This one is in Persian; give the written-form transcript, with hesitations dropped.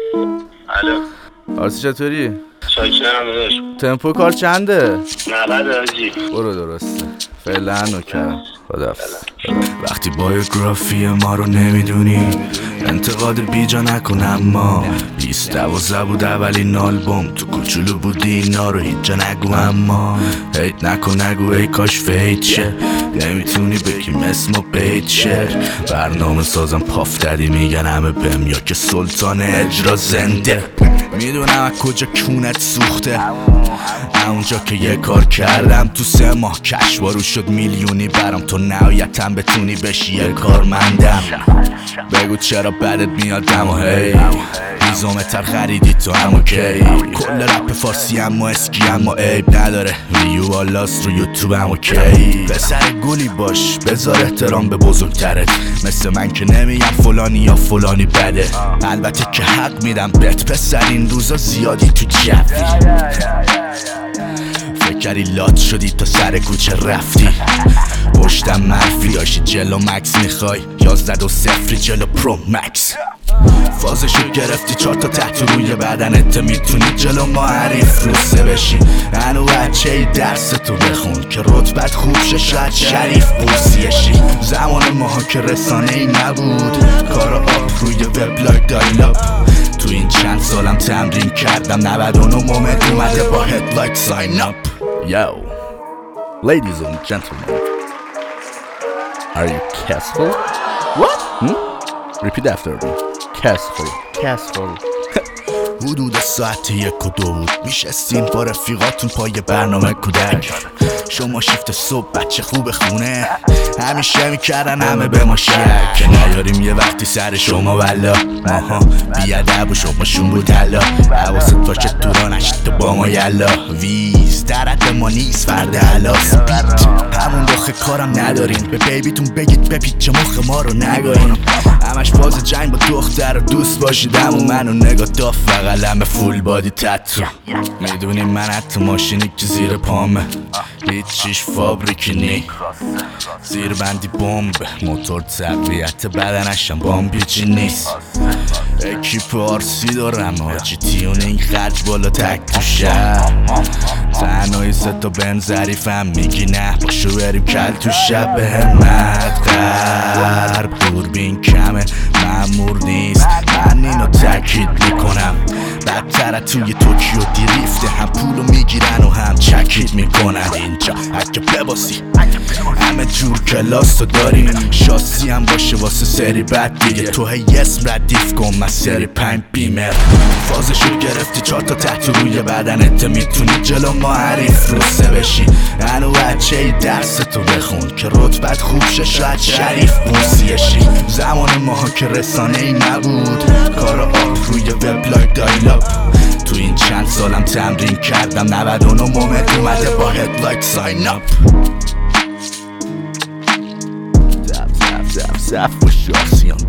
الو آرسی چطوری؟ شاکرم داداش. تمپو کار چنده؟ 90 آجی. برو درسته فعلا نوکرم. خداحافظ. وقتی بایوگرافی ما رو نمیدونی انتقاد بیجا نکن، اما 2012 بود اولین آلبوم، تو کوچولو بودی اینا رو هیچ جا نگو، اما هیت نکن نگو ای کاش فیت شه، نمیتونی بگیم اسمو بیت شعر. برنامه سازم پاف دادی میگن همه بهم یا که سلطان اجرا زنده. میدونم از کجا کونت سوخته، اونجا که یه کار کردم تو 3 ماه کشوارو شد میلیونی برام، تو نهایتم بتونی بشی یه کارمندم. بگو چرا بدت میاد دم و هی بیزومتر خریدی تو هم اوکی. کل رپ فارسی اما اسکی اما عیب نداره، ویو والاست رو یوتیوب هم اوکی. پسر گولی باش بذار احترام به بزرگترت، مثل من که نمیگم فلانی یا فلانی بده، البته که حق میدم بهت پسر این روزا زیادی تو جفی. فکری لات شدی تا سر کوچه رفتی، پشتم منفی داشتی جلو مکس میخوای 11-0 جلو پرو مکس. فازشو گرفتی 4 تا تحت روی بدنت، میتونی جلو ما حریف روسه بشی. هنو بچه ای درس تو بخون که رتبت خوب شه، شاید شریف بورسیشی. زمان ماها که رسانه ای نبود، کارا آپ روی وبلاگ دایلاب. تو این چند سالم تمرین کردم 99 مومد اومده با هدلایت ساین اپ. Yo, ladies and gentlemen, are you caseful? What? Repeat after me. Caseful. حدود ساعت 1 و 2 بود، میشستین با رفیقاتون پای برنامه کودک. شما شیفت صبح بچه خوب خونه، همیشه میکردن همه به ما شک، که نیاریم یه وقتی سر شما والا. ماها بیادب و شماشون بود حالا، حواست باشه تو را نشید با ما یلا. ویز درد ما نیست فرد حلاس بیت، همون داخل کارم نداریم، به بیبیتون بگید بپیچه مخ ما رو نگاهیم. همش باز جنگ با دختر و دوست باشید، همون منو نگاه داف بغلم فول بادی تتو. میدونی من حتی ماشینی که زیر پامه، هیچیش فابریکی نی، زیر بندی بمب، موتور تقویت بدنشم بامپیچی نیست. اکیپ آرسی دارم آجی، تیونینگ خرج بالا تک تو شهر، تنهایی 3 تا بنز ظریفم میگی نه باشو بریم کل تو شب. به همت غرب دوربین کمه مأمور نیست، من اینو تاکید میکنم. بدتر توی توکیو دیریفته، هم پولو میگیرن و هم چکید میکنن. اینجا حکه بباسی همه جور کلاس رو داریم، شاسی هم باشه واسه سری بعد دیگه. تو هی اسم ردیف کن من سری 5 بیمر. فازشو گرفتی 4 تا تحت روی بدنت، میتونی جلو ما حریف روسه بشی. هنو بچه ای درس تو بخون که رتبت خوب شه، شاید شریف بورسیشی. زمان ماها که رسانه ای نبود، کارا آپ روی وبلاگ دایلاب. تو این چند سالم تمرین کردم 99 مومد اومده با هدلایت ساین اپ. زف و شاسیان